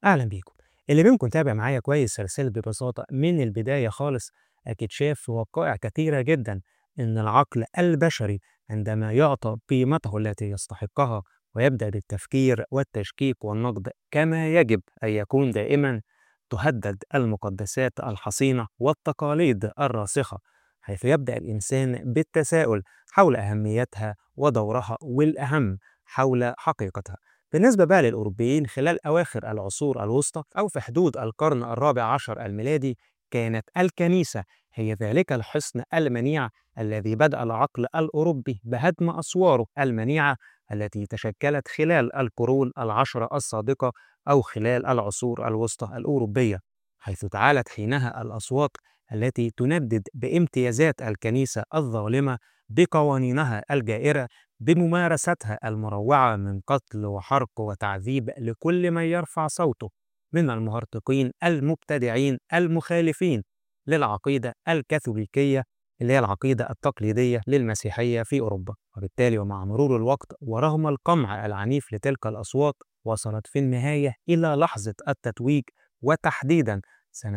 أهلا بيكم. اللي منكم تابع معايا كويس رسالة ببساطة من البداية خالص أكيد شاف في وقائع كثيرة جدا إن العقل البشري عندما يعطى قيمته التي يستحقها ويبدأ بالتفكير والتشكيك والنقد كما يجب أن يكون دائما، تهدد المقدسات الحصينة والتقاليد الراسخة، حيث يبدأ الإنسان بالتساؤل حول أهميتها ودورها، والأهم حول حقيقتها. بالنسبة بقى للأوروبيين خلال أواخر العصور الوسطى أو في حدود القرن الرابع عشر الميلادي، كانت الكنيسة هي ذلك الحصن المنيع الذي بدأ العقل الأوروبي بهدم أسواره المنيعة التي تشكلت خلال القرون العشرة السابقة أو خلال العصور الوسطى الأوروبية، حيث تعالت حينها الأصوات التي تندد بامتيازات الكنيسة الظالمة، بقوانينها الجائرة، بممارستها المروعة من قتل وحرق وتعذيب لكل من يرفع صوته من المهرطقين المبتدعين المخالفين للعقيدة الكاثوليكية اللي هي العقيدة التقليدية للمسيحية في أوروبا. وبالتالي ومع مرور الوقت ورغم القمع العنيف لتلك الأصوات، وصلت في النهاية إلى لحظة التتويج، وتحديدا سنة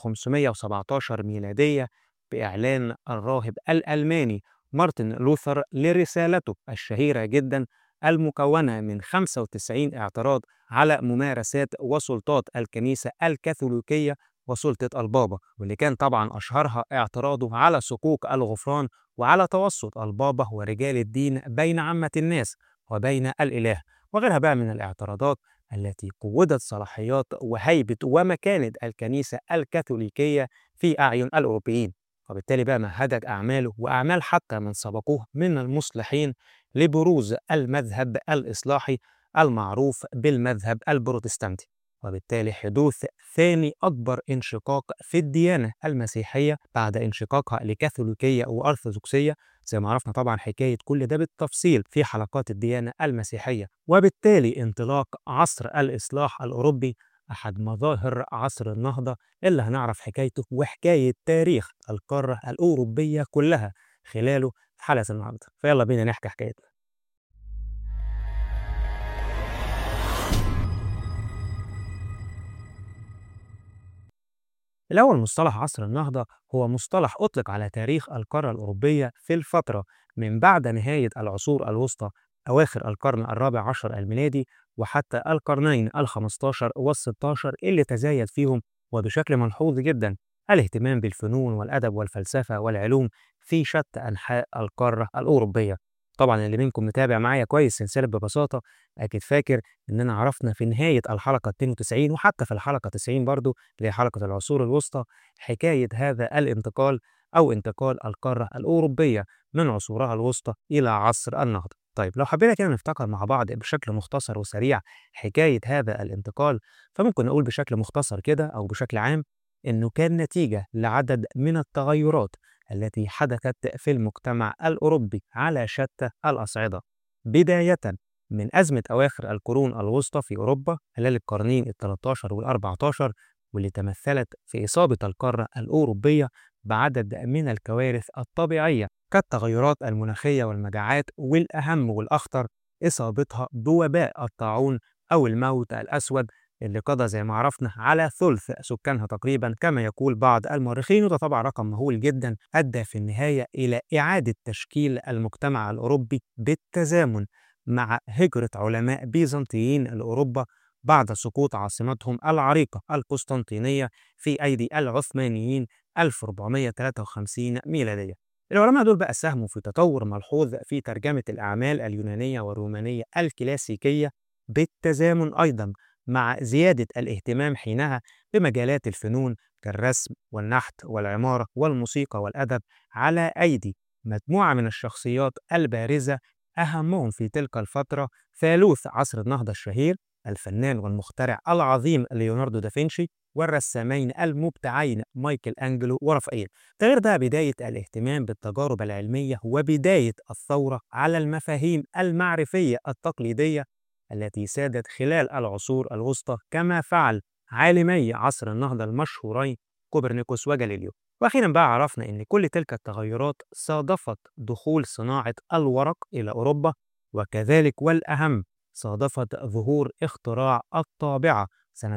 1517 ميلادية، بإعلان الراهب الألماني مارتن لوثر لرسالته الشهيرة جدا المكونة من 95 اعتراض على ممارسات وسلطات الكنيسة الكاثوليكية وسلطة البابا، واللي كان طبعا أشهرها اعتراضه على صكوك الغفران وعلى توسط البابا ورجال الدين بين عامة الناس وبين الإله، وغيرها بقى من الاعتراضات التي قوّدت صلاحيات وهيبة ومكانة الكنيسة الكاثوليكية في أعين الأوروبيين. وبالتالي بقى مهدت أعماله وأعمال حتى من سبقوه من المصلحين لبروز المذهب الإصلاحي المعروف بالمذهب البروتستانتي، وبالتالي حدوث ثاني أكبر انشقاق في الديانة المسيحية بعد انشقاقها لكاثوليكية وأرثوذكسية، زي ما عرفنا طبعا حكاية كل ده بالتفصيل في حلقات الديانة المسيحية. وبالتالي انطلاق عصر الإصلاح الأوروبي، أحد مظاهر عصر النهضة اللي هنعرف حكايته وحكاية تاريخ القارة الأوروبية كلها خلاله في حلقة النهاردة. فيلا بينا نحكي حكايتنا. الأول، مصطلح عصر النهضة هو مصطلح أطلق على تاريخ القارة الأوروبية في الفترة من بعد نهاية العصور الوسطى أواخر القرن الرابع عشر الميلادي وحتى القرنين الخمستاشر والستاشر، اللي تزايد فيهم وبشكل ملحوظ جدا الاهتمام بالفنون والأدب والفلسفة والعلوم في شتى أنحاء القارة الأوروبية. طبعا اللي منكم متابع معايا كويس سلسلة ببساطة أكيد فاكر إننا عرفنا في نهاية الحلقة 92 وحتى في الحلقة 90 برضو اللي هي حلقة العصور الوسطى حكاية هذا الانتقال أو انتقال القارة الأوروبية من عصورها الوسطى إلى عصر النهضة. طيب لو حبينا كده نفتكر مع بعض بشكل مختصر وسريع حكاية هذا الانتقال، فممكن نقول بشكل مختصر كده أو بشكل عام إنه كان نتيجة لعدد من التغيرات التي حدثت في المجتمع الأوروبي على شتى الأصعدة، بداية من أزمة أواخر القرون الوسطى في أوروبا خلال القرنين ال 13 وال 14، واللي تمثلت في إصابة القارة الأوروبية بعدد من الكوارث الطبيعية كالتغيرات المناخية والمجاعات، والأهم والأخطر إصابتها بوباء الطاعون أو الموت الأسود، اللي قضى زي ما عرفنا على ثلث سكانها تقريبا كما يقول بعض المؤرخين، وده طبعا رقم مهول جدا أدى في النهاية إلى إعادة تشكيل المجتمع الأوروبي بالتزامن مع هجرة علماء بيزنطيين لأوروبا بعد سقوط عاصمتهم العريقة القسطنطينية في أيدي العثمانيين 1453 ميلادية. العلماء دول بقى ساهموا في تطور ملحوظ في ترجمة الأعمال اليونانية والرومانية الكلاسيكية، بالتزامن أيضا مع زيادة الاهتمام حينها بمجالات الفنون كالرسم والنحت والعمارة والموسيقى والأدب على أيدي مجموعة من الشخصيات البارزة، أهمهم في تلك الفترة ثالوث عصر النهضة الشهير الفنان والمخترع العظيم ليوناردو دافنشي، والرسامين المبدعين مايكل أنجلو ورافائيل. ده غير ده بداية الاهتمام بالتجارب العلمية وبداية الثورة على المفاهيم المعرفية التقليدية التي سادت خلال العصور الوسطى، كما فعل عالمي عصر النهضة المشهورين كوبرنيكوس وجاليليو. وأخيرا بقى عرفنا أن كل تلك التغيرات صادفت دخول صناعة الورق إلى أوروبا، وكذلك والأهم صادفت ظهور اختراع الطابعة سنة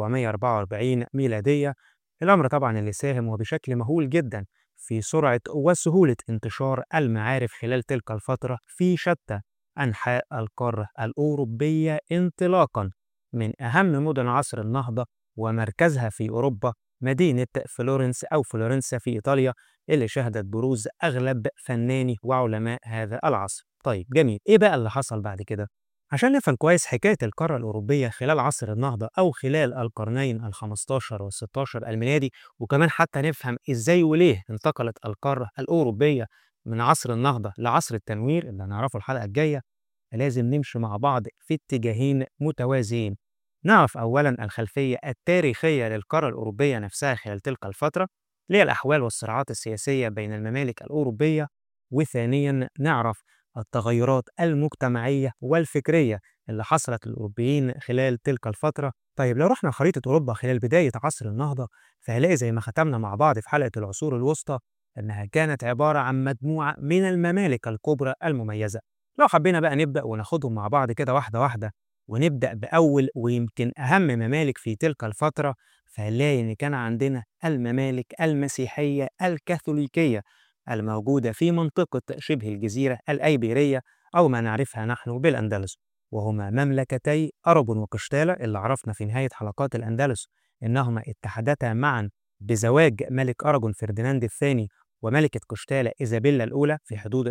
1444 ميلادية. الأمر طبعا اللي ساهم وبشكل مهول جدا في سرعة وسهولة انتشار المعارف خلال تلك الفترة في شتى أنحاء القارة الأوروبية، انطلاقا من أهم مدن عصر النهضة ومركزها في أوروبا، مدينة فلورنس أو فلورنسا في إيطاليا، اللي شهدت بروز أغلب فناني وعلماء هذا العصر. طيب جميل، إيه بقى اللي حصل بعد كده؟ عشان نفهم كويس حكاية القارة الأوروبية خلال عصر النهضة أو خلال القرنين ال15 وال16 الميلادي، وكمان حتى نفهم إزاي وليه انتقلت القارة الأوروبية من عصر النهضة لعصر التنوير اللي هنعرفه الحلقة الجاية، لازم نمشي مع بعض في اتجاهين متوازيين. نعرف أولا الخلفية التاريخية للقارة الأوروبية نفسها خلال تلك الفترة، اللي هي الأحوال والصراعات السياسية بين الممالك الأوروبية، وثانيا نعرف التغيرات المجتمعية والفكرية اللي حصلت للأوروبيين خلال تلك الفترة. طيب لو رحنا خريطة أوروبا خلال بداية عصر النهضة، فهنلاقي زي ما ختمنا مع بعض في حلقة العصور الوسطى إنها كانت عبارة عن مجموعة من الممالك الكبرى المميزة. لو حبينا بقى نبدأ وناخدهم مع بعض كده واحدة واحدة، ونبدأ بأول ويمكن أهم ممالك في تلك الفترة، فهنلاقي إن كان عندنا الممالك المسيحية الكاثوليكية الموجودة في منطقة شبه الجزيرة الأيبيرية، أو ما نعرفها نحن بالأندلس، وهما مملكتي أراجون وقشتالة، اللي عرفنا في نهاية حلقات الأندلس إنهما اتحدتا معا بزواج ملك أراجون فرديناند الثاني وملكة قشتالة إيزابيلا الأولى في حدود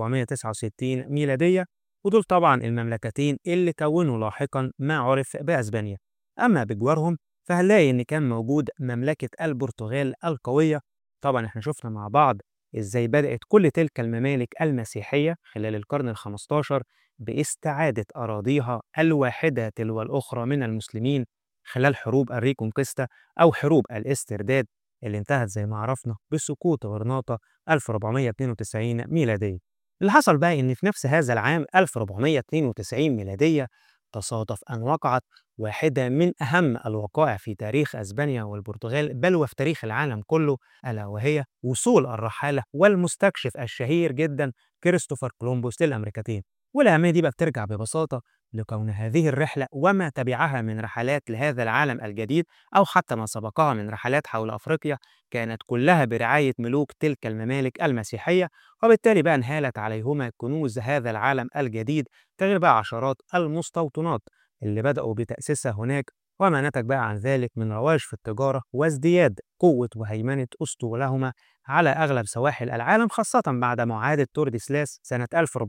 1469 ميلادية. ودول طبعا المملكتين اللي كونوا لاحقا ما عرف بأسبانيا. أما بجوارهم فهنلاقي إن كان موجود مملكة البرتغال القوية. طبعا احنا شفنا مع بعض إزاي بدأت كل تلك الممالك المسيحية خلال القرن الخمستاشر باستعادة أراضيها الواحدة تلو الأخرى من المسلمين خلال حروب الريكونكستا أو حروب الاسترداد، اللي انتهت زي ما عرفنا بسقوط غرناطة 1492 ميلادية. اللي حصل بقى إن في نفس هذا العام 1492 ميلادية تصادف أن وقعت واحدة من أهم الوقائع في تاريخ أسبانيا والبرتغال، بل وفي تاريخ العالم كله، ألا وهي وصول الرحالة والمستكشف الشهير جدا كريستوفر كولومبوس للأمريكتين. والأهمية دي بقى بترجع ببساطة لكون هذه الرحلة وما تبعها من رحلات لهذا العالم الجديد، أو حتى ما سبقها من رحلات حول أفريقيا، كانت كلها برعاية ملوك تلك الممالك المسيحية، وبالتالي بقى انهالت عليهما كنوز هذا العالم الجديد، غير بقى عشرات المستوطنات اللي بدأوا بتأسيسها هناك، وما نتج بقى عن ذلك من رواج في التجارة وازدياد قوة وهيمنة أسطولهما على أغلب سواحل العالم، خاصة بعد معاهدة تورديسلاس سنة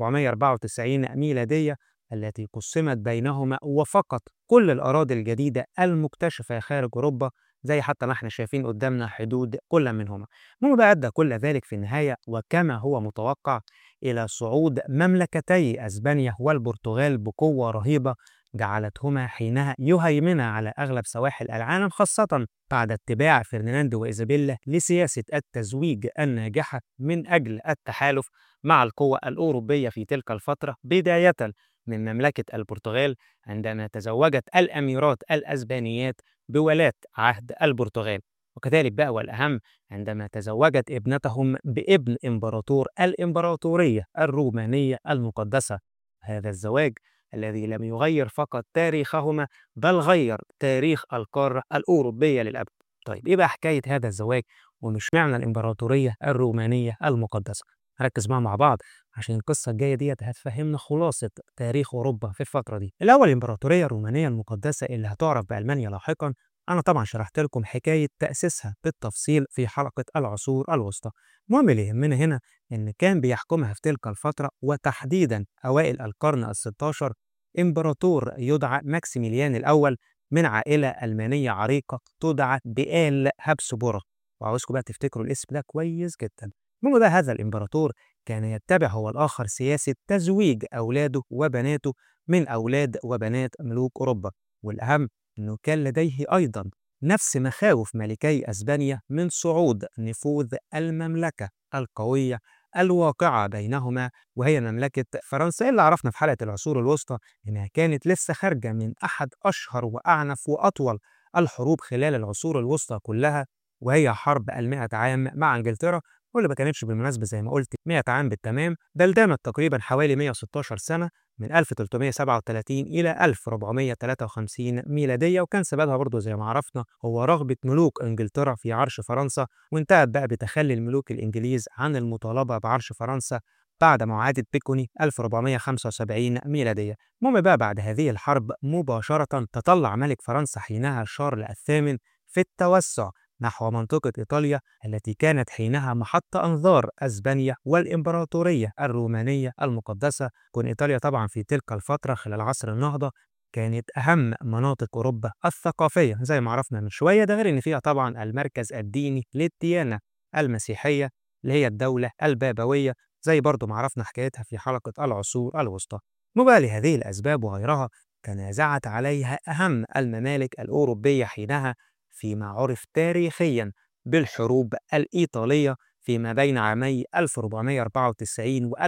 1494 ميلادية، التي قسمت بينهما وفقط كل الأراضي الجديدة المكتشفة خارج أوروبا، زي حتى ما احنا شايفين قدامنا حدود كل منهما. المهم بقى أدى كل ذلك في النهاية وكما هو متوقع إلى صعود مملكتي أسبانيا والبرتغال بقوة رهيبة، جعلتهما حينها يهيمنا على أغلب سواحل العالم، خاصة بعد اتباع فرناندو وإيزابيلا لسياسة التزويج الناجحة من أجل التحالف مع القوى الأوروبية في تلك الفترة، بداية من مملكة البرتغال عندما تزوجت الأميرات الأسبانيات بولاة عهد البرتغال، وكذلك بقى والأهم عندما تزوجت ابنتهم بابن إمبراطور الإمبراطورية الرومانية المقدسة. هذا الزواج الذي لم يغير فقط تاريخهما، بل غير تاريخ القارة الأوروبية للأبد. طيب إيه بقى حكاية هذا الزواج، ومش معنى الإمبراطورية الرومانية المقدسة؟ هركز مع بعض عشان القصة الجاية ديت هتفهمنا خلاصة تاريخ أوروبا في الفترة دي. الأول الإمبراطورية الرومانية المقدسة اللي هتعرف بألمانيا لاحقا، أنا طبعا شرحت لكم حكاية تأسيسها بالتفصيل في حلقة العصور الوسطى. المهم اللي يهمنا هنا إن كان بيحكمها في تلك الفترة وتحديدا أوائل القرن الستاشر إمبراطور يدعى ماكسيميليان الأول من عائلة ألمانية عريقة تدعى بآل هابسبورغ، وعاوزكم بقى تفتكروا الاسم ده كويس جدا. المهم بقى هذا الإمبراطور كان يتبع هو الآخر سياسة تزويج أولاده وبناته من أولاد وبنات ملوك أوروبا، والأهم أنه كان لديه أيضا نفس مخاوف ملكي أسبانيا من صعود نفوذ المملكة القوية الواقعة بينهما، وهي مملكة فرنسا، اللي عرفنا في حلقة العصور الوسطى إنها كانت لسه خارجة من أحد أشهر وأعنف وأطول الحروب خلال العصور الوسطى كلها، وهي حرب 100 عام مع إنجلترا، واللي ما كانتش بالمناسبة زي ما قلت 100 عام بالتمام، بل دامت تقريبا حوالي 116 سنة من 1337 إلى 1453 ميلادية. وكان سببها برضه زي ما عرفنا هو رغبة ملوك إنجلترا في عرش فرنسا، وانتهت بقى بتخلي الملوك الإنجليز عن المطالبة بعرش فرنسا بعد معاهدة بيكوني 1475 ميلادية. المهم بقى بعد هذه الحرب مباشرة تطلع ملك فرنسا حينها شارل الثامن في التوسع نحو منطقة إيطاليا التي كانت حينها محط أنظار أسبانيا والإمبراطورية الرومانية المقدسة. كون إيطاليا طبعا في تلك الفترة خلال عصر النهضة كانت أهم مناطق أوروبا الثقافية زي ما عرفنا من شوية، ده غير إن فيها طبعا المركز الديني للديانة المسيحية اللي هي الدولة البابوية، زي برضو ما عرفنا حكايتها في حلقة العصور الوسطى. مبالي لهذه الأسباب وغيرها تنازعت عليها أهم الممالك الأوروبية حينها فيما عرف تاريخيا بالحروب الإيطالية فيما بين عامي 1494 و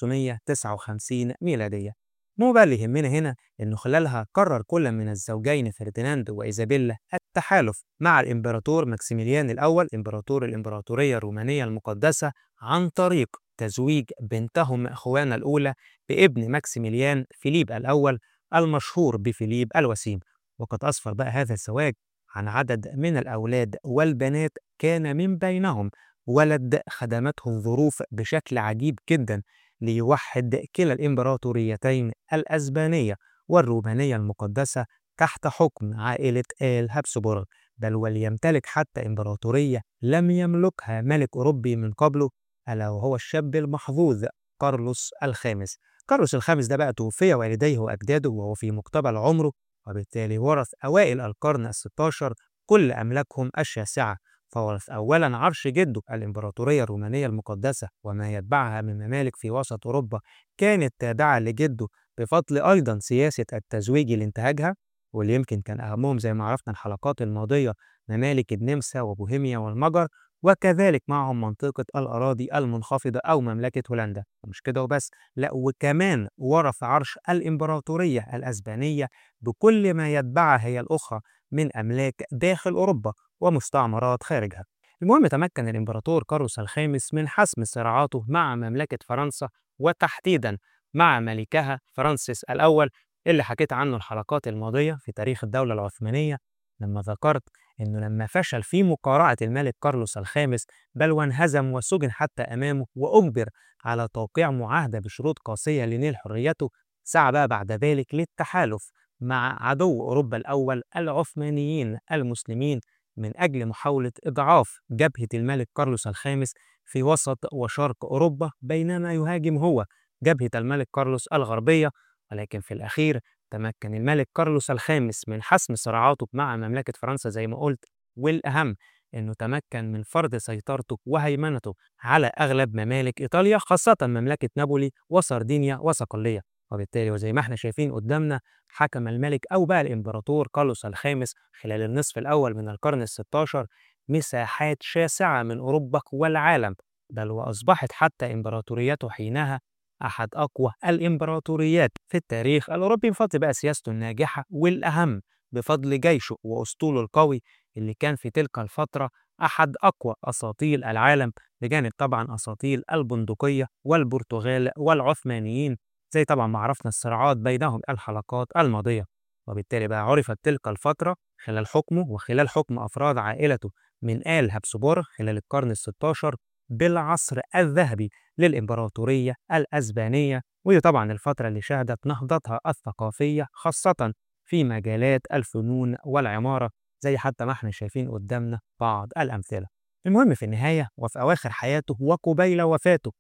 1559 ميلادية. مو بقى اللي يهمنا هنا إنه خلالها قرر كل من الزوجين فرديناند وإيزابيلا التحالف مع الإمبراطور ماكسيميليان الأول إمبراطور الإمبراطورية الرومانية المقدسة عن طريق تزويج بنتهم خوانا الأولى بابن ماكسيميليان فيليب الأول المشهور بفيليب الوسيم. وقد أسفر بقى هذا الزواج عن عدد من الأولاد والبنات كان من بينهم ولد خدمته الظروف بشكل عجيب جدا ليوحد كلا الإمبراطوريتين الأسبانية والرومانية المقدسة تحت حكم عائلة آل هابسبورغ، بل وليمتلك حتى إمبراطورية لم يملكها ملك أوروبي من قبله، ألا وهو الشاب المحظوظ كارلوس الخامس. كارلوس الخامس ده بقى توفي والديه وأجداده وهو في مقتبل عمره، وبالتالي ورث أوائل القرن الستاشر كل أملاكهم الشاسعة، فورث أولا عرش جده الإمبراطورية الرومانية المقدسة وما يتبعها من ممالك في وسط أوروبا كانت تابعة لجده، بفضل أيضا سياسة التزويج اللي انتهجها، واللي يمكن كان أهمهم زي ما عرفنا الحلقات الماضية ممالك النمسا وبوهيميا والمجر، وكذلك معهم منطقة الأراضي المنخفضة أو مملكة هولندا. ومش كده وبس، لا وكمان ورث عرش الإمبراطورية الأسبانية بكل ما يتبعها هي الأخرى من أملاك داخل أوروبا ومستعمرات خارجها. المهم تمكن الإمبراطور كارلوس الخامس من حسم صراعاته مع مملكة فرنسا، وتحديدا مع ملكها فرانسيس الأول اللي حكيت عنه الحلقات الماضية في تاريخ الدولة العثمانية، لما ذكرت إنه لما فشل في مقارعة الملك كارلوس الخامس بل وانهزم وسجن حتى أمامه وأجبر على توقيع معاهدة بشروط قاسية لنيل حريته، سعى بقى بعد ذلك للتحالف مع عدو أوروبا الأول العثمانيين المسلمين من أجل محاولة إضعاف جبهة الملك كارلوس الخامس في وسط وشرق أوروبا، بينما يهاجم هو جبهة الملك كارلوس الغربية. ولكن في الأخير تمكن الملك كارلوس الخامس من حسم صراعاته مع مملكة فرنسا زي ما قلت، والأهم أنه تمكن من فرض سيطرته وهيمنته على أغلب ممالك إيطاليا، خاصة مملكة نابولي وسردينيا وصقلية. وبالتالي وزي ما احنا شايفين قدامنا حكم الملك أو بقى الإمبراطور كارلوس الخامس خلال النصف الأول من القرن الستاشر مساحات شاسعة من أوروبا والعالم، بل وأصبحت حتى إمبراطوريته حينها أحد أقوى الإمبراطوريات في التاريخ الأوروبي، بفضل بقى سياسته الناجحة، والأهم بفضل جيشه وأسطوله القوي اللي كان في تلك الفترة أحد أقوى أساطيل العالم، بجانب طبعا أساطيل البندقية والبرتغال والعثمانيين زي طبعا ما عرفنا الصراعات بينهم الحلقات الماضية. وبالتالي بقى عرفت تلك الفترة خلال حكمه وخلال حكم أفراد عائلته من آل هابسبورغ خلال القرن الستاشر بالعصر الذهبي للإمبراطورية الأسبانية، ودي طبعا الفترة اللي شهدت نهضتها الثقافية خاصة في مجالات الفنون والعمارة، زي حتى ما احنا شايفين قدامنا بعض الأمثلة. المهم في النهاية وفي أواخر حياته وقبيل وفاته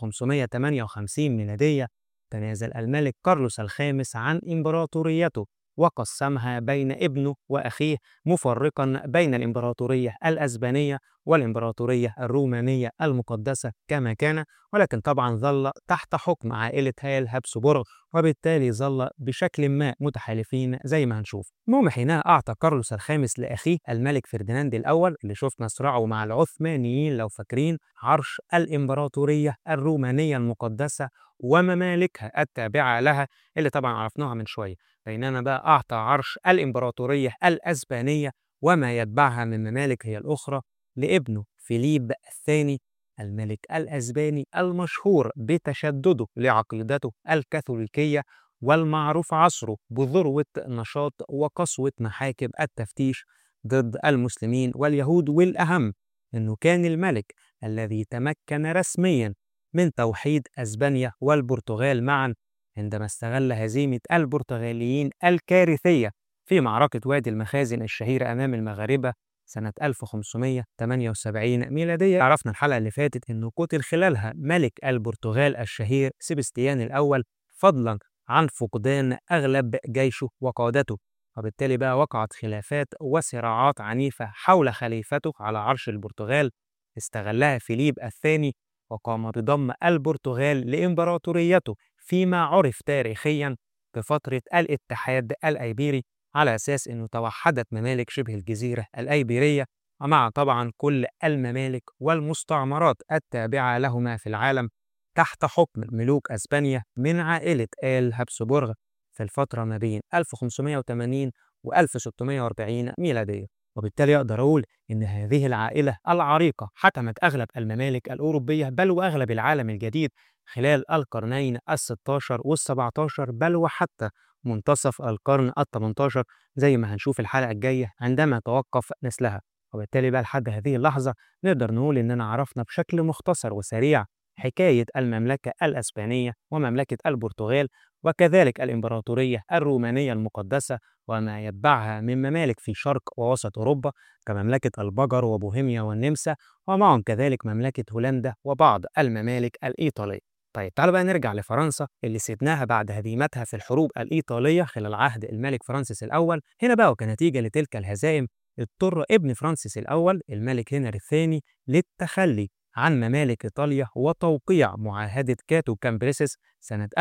1558 ميلادية تنازل الملك كارلوس الخامس عن إمبراطوريته وقسمها بين ابنه وأخيه، مفرقا بين الإمبراطورية الأسبانية والإمبراطورية الرومانية المقدسة كما كان، ولكن طبعا ظل تحت حكم عائلة آل هابسبورغ، وبالتالي ظل بشكل ما متحالفين زي ما هنشوف. المهم حينها أعطى كارلوس الخامس لأخيه الملك فرديناند الأول اللي شفنا صراعه مع العثمانيين لو فاكرين عرش الإمبراطورية الرومانية المقدسة وممالكها التابعة لها اللي طبعا عرفناها من شوية، بينما بقى أعطى عرش الإمبراطورية الأسبانية وما يتبعها من ممالك هي الأخرى لابنه فيليب الثاني الملك الأسباني المشهور بتشدده لعقيدته الكاثوليكية، والمعروف عصره بذروة نشاط وقسوة محاكم التفتيش ضد المسلمين واليهود. والأهم أنه كان الملك الذي تمكن رسميا من توحيد أسبانيا والبرتغال معا عندما استغل هزيمة البرتغاليين الكارثية في معركة وادي المخازن الشهيرة أمام المغاربة سنة 1578 ميلادية. عرفنا الحلقة اللي فاتت أنه قتل خلالها ملك البرتغال الشهير سبستيان الأول، فضلا عن فقدان أغلب جيشه وقادته، وبالتالي بقى وقعت خلافات وصراعات عنيفة حول خليفته على عرش البرتغال استغلها فيليب الثاني، وقام بضم البرتغال لإمبراطوريته فيما عرف تاريخيا بفترة الاتحاد الأيبيري، على أساس أنه توحدت ممالك شبه الجزيرة الأيبيرية، ومع طبعا كل الممالك والمستعمرات التابعة لهما في العالم تحت حكم ملوك أسبانيا من عائلة آل هابسبورغ في الفترة ما بين 1580 و 1640 ميلادية. وبالتالي أقدر أقول إن هذه العائلة العريقة حكمت أغلب الممالك الأوروبية بل وأغلب العالم الجديد خلال القرنين ال16 وال17، بل وحتى منتصف القرن ال18 زي ما هنشوف الحلقة الجاية عندما توقف نسلها. وبالتالي بقى لحد هذه اللحظة نقدر نقول إننا عرفنا بشكل مختصر وسريع حكاية المملكة الأسبانية ومملكة البرتغال، وكذلك الإمبراطورية الرومانية المقدسة وما يتبعها من ممالك في شرق ووسط أوروبا كمملكة البجر وبوهيميا والنمسا، ومعهم كذلك مملكة هولندا وبعض الممالك الإيطالية. طيب تعالوا بقى نرجع لفرنسا اللي سيبناها بعد هزيمتها في الحروب الإيطالية خلال عهد الملك فرانسيس الأول. هنا بقى وكنتيجة لتلك الهزائم اضطر ابن فرانسيس الأول الملك هنري الثاني للتخلي عن ممالك إيطاليا وتوقيع معاهدة كاتو كامبريسيس سنة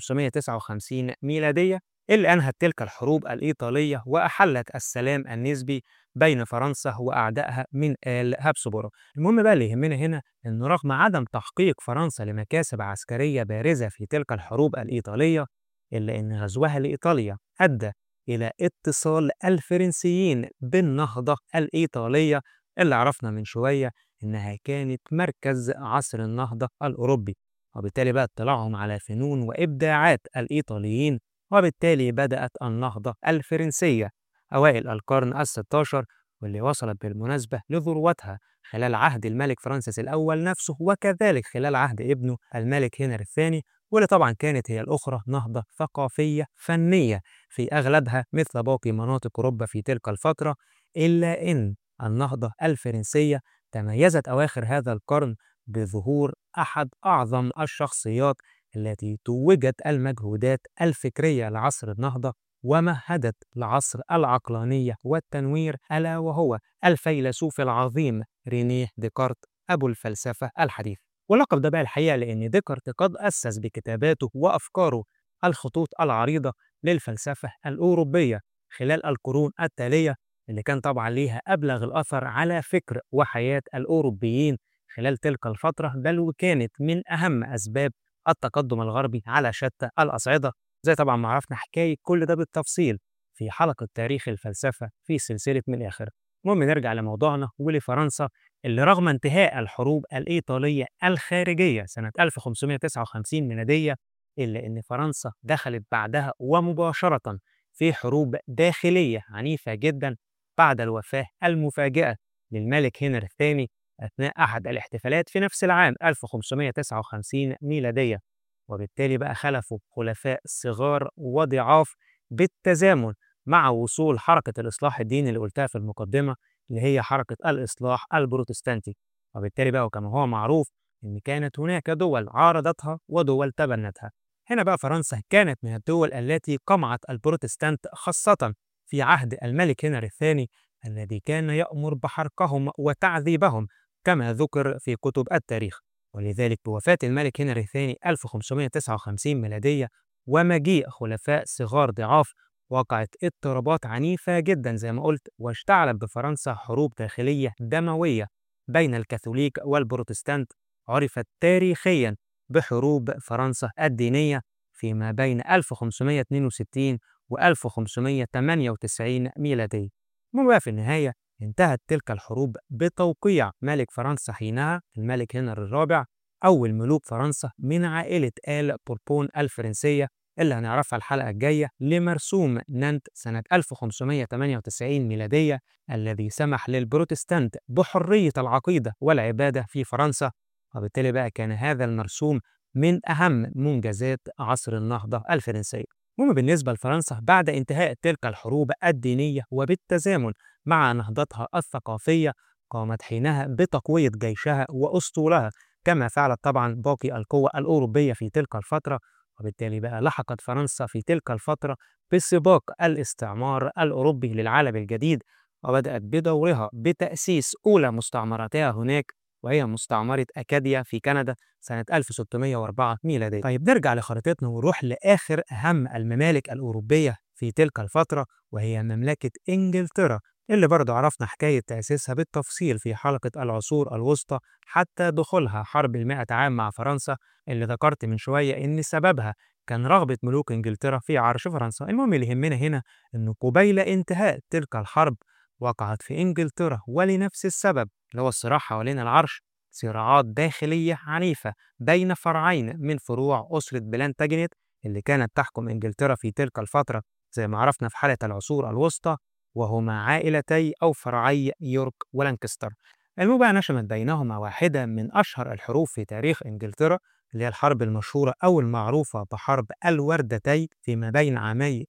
1559 ميلادية، اللي أنهت تلك الحروب الإيطالية وأحلت السلام النسبي بين فرنسا وأعدائها من آل هابسبورغ. المهم بقى اللي يهمنا هنا أنه رغم عدم تحقيق فرنسا لمكاسب عسكرية بارزة في تلك الحروب الإيطالية، إلا أن غزوها لإيطاليا أدى إلى اتصال الفرنسيين بالنهضة الإيطالية اللي عرفنا من شوية إنها كانت مركز عصر النهضة الأوروبي، وبالتالي بقى اطلاعهم على فنون وإبداعات الإيطاليين، وبالتالي بدأت النهضة الفرنسية أوائل القرن ال16، واللي وصلت بالمناسبة لذروتها خلال عهد الملك فرانسيس الأول نفسه، وكذلك خلال عهد ابنه الملك هنري الثاني، واللي طبعا كانت هي الأخرى نهضة ثقافية فنية في أغلبها مثل باقي مناطق أوروبا في تلك الفترة. إلا أن النهضة الفرنسية تميزت أواخر هذا القرن بظهور أحد أعظم الشخصيات التي توجت المجهودات الفكرية لعصر النهضة ومهدت لعصر العقلانية والتنوير، ألا وهو الفيلسوف العظيم رينيه ديكارت أبو الفلسفة الحديثة. ولقب ده بقى الحقيقة لأن ديكارت قد أسس بكتاباته وأفكاره الخطوط العريضة للفلسفة الأوروبية خلال القرون التالية، اللي كان طبعا ليها أبلغ الأثر على فكر وحياة الأوروبيين خلال تلك الفترة، بل وكانت من أهم أسباب التقدم الغربي على شتى الأصعدة، زي طبعا ما عرفنا حكاية كل ده بالتفصيل في حلقة تاريخ الفلسفة في سلسلة من الآخر. المهم نرجع لموضوعنا ولفرنسا، اللي رغم انتهاء الحروب الإيطالية الخارجية سنة 1559 ميلادية، إلا أن فرنسا دخلت بعدها ومباشرة في حروب داخلية عنيفة جدا بعد الوفاة المفاجئة للملك هنري الثاني أثناء أحد الاحتفالات في نفس العام 1559 ميلادية. وبالتالي بقى خلفوا خلفاء صغار وضعاف بالتزامن مع وصول حركة الإصلاح الديني اللي قلتها في المقدمة، اللي هي حركة الإصلاح البروتستانتي. وبالتالي بقى وكما هو معروف إن كانت هناك دول عارضتها ودول تبنتها. هنا بقى فرنسا كانت من الدول التي قمعت البروتستانت، خاصة في عهد الملك هنري الثاني الذي كان يأمر بحرقهم وتعذيبهم كما ذكر في كتب التاريخ. ولذلك بوفاة الملك هنري الثاني 1559 ميلادية ومجيء خلفاء صغار ضعاف، وقعت اضطرابات عنيفة جدا زي ما قلت، واشتعلت بفرنسا حروب داخلية دموية بين الكاثوليك والبروتستانت، عرفت تاريخيا بحروب فرنسا الدينية فيما بين 1562 و 1598 ميلادية. المهم بقى في النهاية انتهت تلك الحروب بتوقيع ملك فرنسا حينها الملك هنري الرابع أول ملوك فرنسا من عائلة آل بوربون الفرنسية اللي هنعرفها الحلقة الجاية لمرسوم نانت سنة 1598 ميلادية الذي سمح للبروتستانت بحرية العقيدة والعبادة في فرنسا. وبالتالي بقى كان هذا المرسوم من أهم منجزات عصر النهضة الفرنسية. المهم بالنسبة لفرنسا بعد انتهاء تلك الحروب الدينية وبالتزامن مع نهضتها الثقافية قامت حينها بتقوية جيشها وأسطولها كما فعلت طبعا باقي القوى الأوروبية في تلك الفترة. وبالتالي بقى لحقت فرنسا في تلك الفترة بسباق الاستعمار الأوروبي للعالم الجديد، وبدأت بدورها بتأسيس أولى مستعمراتها هناك وهي مستعمرة أكاديا في كندا سنة 1604 ميلادية. طيب نرجع لخريطتنا ونروح لآخر أهم الممالك الأوروبية في تلك الفترة وهي مملكة إنجلترا اللي برضه عرفنا حكاية تأسيسها بالتفصيل في حلقة العصور الوسطى حتى دخولها حرب المائة عام مع فرنسا اللي ذكرت من شوية إن سببها كان رغبة ملوك إنجلترا في عرش فرنسا. المهم اللي يهمنا هنا إنه قبيل انتهاء تلك الحرب وقعت في إنجلترا ولنفس السبب اللي هو الصراع حوالين العرش صراعات داخلية عنيفة بين فرعين من فروع أسرة بلانتاجنت اللي كانت تحكم إنجلترا في تلك الفترة زي ما عرفنا في حلقة العصور الوسطى، وهما عائلتي أو فرعي يورك ولانكستر. المهم بقى نشمت بينهما واحدة من أشهر الحروب في تاريخ إنجلترا اللي هي الحرب المشهورة أو المعروفة بحرب الوردتي فيما بين عامي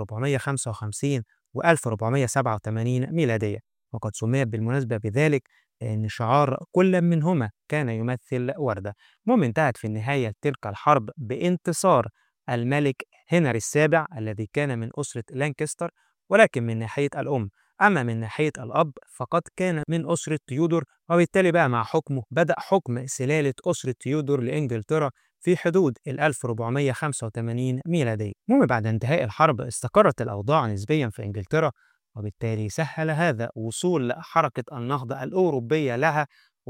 1455 و 1487 ميلادية، وقد سميت بالمناسبة بذلك لأن شعار كل منهما كان يمثل وردة. المهم انتهت في النهاية تلك الحرب بانتصار الملك هنري السابع الذي كان من أسرة لانكستر ولكن من ناحية الأم. أما من ناحية الأب فقد كان من أسرة تيودور، وبالتالي بقى مع حكمه بدأ حكم سلالة أسرة تيودور لإنجلترا في حدود 1485 ميلادية. المهم بعد انتهاء الحرب استقرت الأوضاع نسبيا في إنجلترا، وبالتالي سهل هذا وصول حركة النهضة الأوروبية لها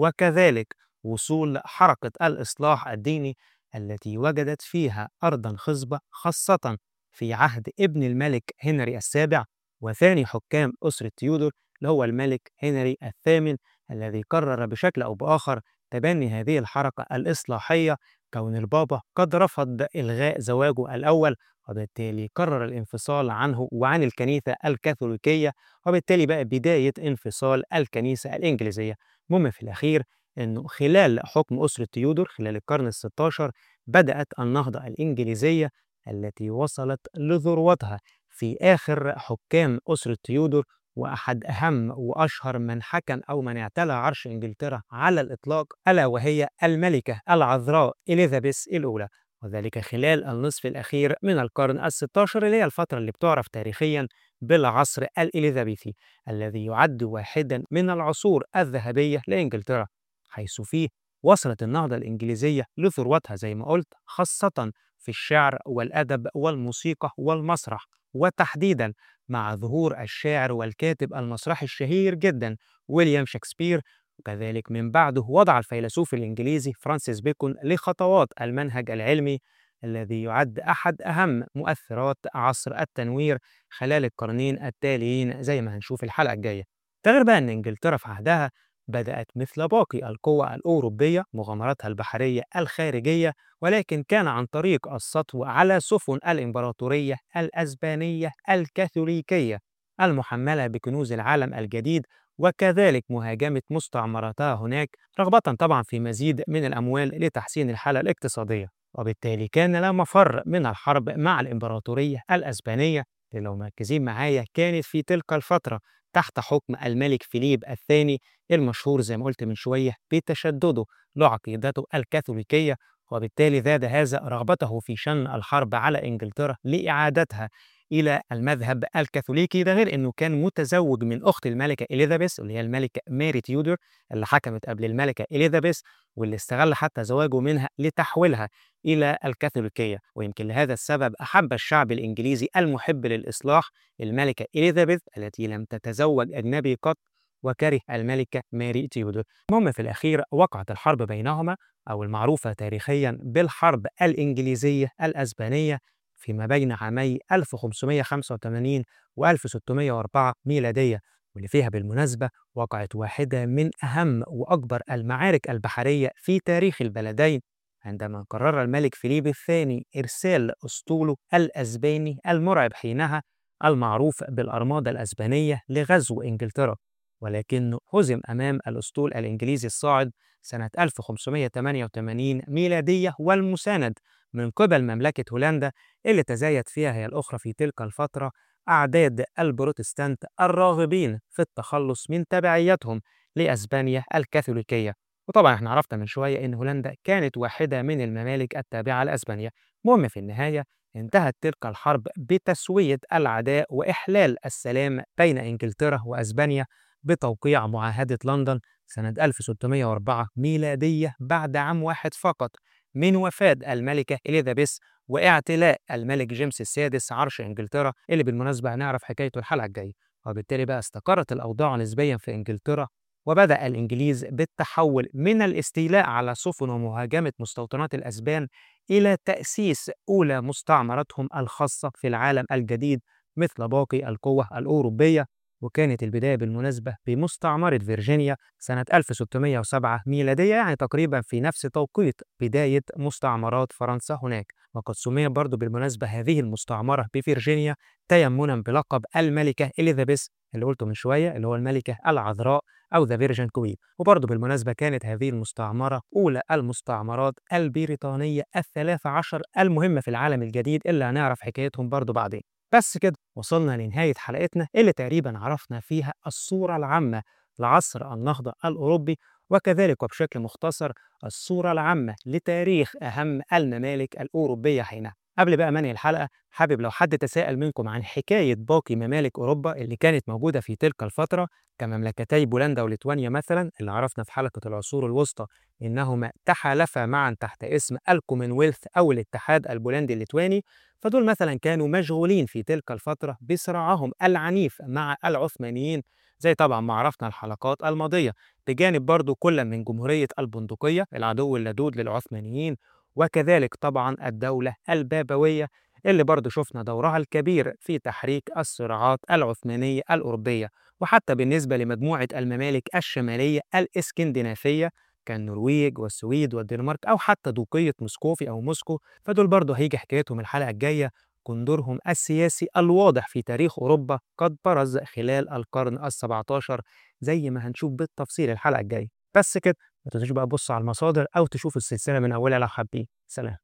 وكذلك وصول حركة الإصلاح الديني التي وجدت فيها أرضا خصبة خاصة في عهد ابن الملك هنري السابع وثاني حكام أسرة تيودور اللي هو الملك هنري الثامن الذي قرر بشكل أو بآخر تبني هذه الحركة الإصلاحية كون البابا قد رفض إلغاء زواجه الأول، وبالتالي قرر الانفصال عنه وعن الكنيسة الكاثوليكية، وبالتالي بقى بداية انفصال الكنيسة الإنجليزية. المهم في الأخير أنه خلال حكم أسرة تيودور خلال القرن الستاشر بدأت النهضة الإنجليزية التي وصلت لذروتها في آخر حكام أسرة تيودور وأحد أهم وأشهر من حكم أو من اعتلى عرش إنجلترا على الإطلاق ألا وهي الملكة العذراء إليزابيث الأولى، وذلك خلال النصف الأخير من القرن الستاشر اللي هي الفترة اللي بتعرف تاريخيا بالعصر الإليزابيثي الذي يعد واحدا من العصور الذهبية لإنجلترا، حيث فيه وصلت النهضة الإنجليزية لثروتها زي ما قلت خاصة في الشعر والأدب والموسيقى والمسرح، وتحديدا مع ظهور الشاعر والكاتب المسرحي الشهير جدا ويليام شكسبير، وكذلك من بعده وضع الفيلسوف الإنجليزي فرانسيس بيكون لخطوات المنهج العلمي الذي يعد أحد أهم مؤثرات عصر التنوير خلال القرنين التاليين زي ما هنشوف الحلقة الجاية. ده غير بقى أن إنجلترا في عهدها بدأت مثل باقي القوى الأوروبية مغامراتها البحرية الخارجية، ولكن كان عن طريق السطو على سفن الإمبراطورية الأسبانية الكاثوليكية المحملة بكنوز العالم الجديد، وكذلك مهاجمة مستعمراتها هناك رغبة طبعا في مزيد من الأموال لتحسين الحالة الاقتصادية. وبالتالي كان لا مفر من الحرب مع الإمبراطورية الأسبانية اللي لو مركزين معايا كانت في تلك الفترة تحت حكم الملك فيليب الثاني المشهور زي ما قلت من شوية بتشدده لعقيدته الكاثوليكية، وبالتالي زاد هذا رغبته في شن الحرب على إنجلترا لإعادتها إلى المذهب الكاثوليكي. ده غير أنه كان متزوج من أخت الملكة إليزابيث اللي هي الملكة ماري تيودور اللي حكمت قبل الملكة إليزابيث، واللي استغل حتى زواجه منها لتحويلها إلى الكاثوليكية. ويمكن لهذا السبب أحب الشعب الإنجليزي المحب للإصلاح الملكة إليزابيث التي لم تتزوج أجنبي قط، وكره الملكة ماري تيودور. المهم في الأخير وقعت الحرب بينهما أو المعروفة تاريخيا بالحرب الإنجليزية الأسبانية فيما بين عامي 1585 و 1604 ميلادية، واللي فيها بالمناسبة وقعت واحدة من أهم وأكبر المعارك البحرية في تاريخ البلدين، عندما قرر الملك فيليب الثاني إرسال أسطوله الأسباني المرعب حينها المعروف بالأرمادة الأسبانية لغزو إنجلترا، ولكنه هزم أمام الأسطول الإنجليزي الصاعد سنة 1588 ميلادية، والمساند من قبل مملكة هولندا اللي تزايد فيها هي الأخرى في تلك الفترة أعداد البروتستانت الراغبين في التخلص من تبعيتهم لأسبانيا الكاثوليكية. وطبعا احنا عرفنا من شوية إن هولندا كانت واحدة من الممالك التابعة لأسبانيا. المهم في النهاية انتهت تلك الحرب بتسوية العداء وإحلال السلام بين إنجلترا وأسبانيا بتوقيع معاهدة لندن سنة 1604 ميلادية، بعد عام واحد فقط من وفاة الملكة إليزابيث واعتلاء الملك جيمس السادس عرش إنجلترا، اللي بالمناسبة هنعرف حكايته الحلقة الجاية. وبالتالي بقى استقرت الأوضاع نسبيا في إنجلترا، وبدأ الإنجليز بالتحول من الاستيلاء على سفن ومهاجمة مستوطنات الأسبان إلى تأسيس أولى مستعمراتهم الخاصة في العالم الجديد مثل باقي القوى الأوروبية. وكانت البداية بالمناسبة بمستعمرة فيرجينيا سنة 1607 ميلادية، يعني تقريبا في نفس توقيت بداية مستعمرات فرنسا هناك. وقد سميت برضو بالمناسبة هذه المستعمرة بفيرجينيا تيمنا بلقب الملكة إليزابيث اللي قلته من شوية، اللي هو الملكة العذراء أو ذا فيرجن كوين. وبرضو بالمناسبة كانت هذه المستعمرة أولى المستعمرات البريطانية ال13 المهمة في العالم الجديد، اللي هنعرف حكايتهم برضو بعدين. بس كده وصلنا لنهاية حلقتنا اللي تقريبا عرفنا فيها الصورة العامة لعصر النهضة الأوروبي، وكذلك وبشكل مختصر الصورة العامة لتاريخ أهم الممالك الأوروبية حينها. قبل بقى منهي الحلقة، حابب لو حد تساءل منكم عن حكاية باقي ممالك أوروبا اللي كانت موجودة في تلك الفترة كمملكتي بولندا وليتوانيا مثلا، اللي عرفنا في حلقة العصور الوسطى إنهما تحالفا معا تحت اسم الكومنولث أو الاتحاد البولندي الليتواني، فدول مثلا كانوا مشغولين في تلك الفترة بصراعهم العنيف مع العثمانيين، زي طبعا ما عرفنا الحلقات الماضية، بجانب برضو كل من جمهورية البندقية العدو اللدود للعثمانيين، وكذلك طبعا الدولة البابوية اللي برضو شفنا دورها الكبير في تحريك الصراعات العثمانية الأوروبية. وحتى بالنسبة لمجموعة الممالك الشمالية الإسكندنافية كالنرويج والسويد والدنمارك أو حتى دوقية موسكوفي أو موسكو، فدول برضه هيجي حكايتهم الحلقة الجاية. كن دورهم السياسي الواضح في تاريخ أوروبا قد برز خلال القرن ال17 زي ما هنشوف بالتفصيل الحلقة الجاية. بس كده ما تنسوش بقى تبصوا على المصادر أو تشوفوا السلسلة من أولها لو حابين. سلام.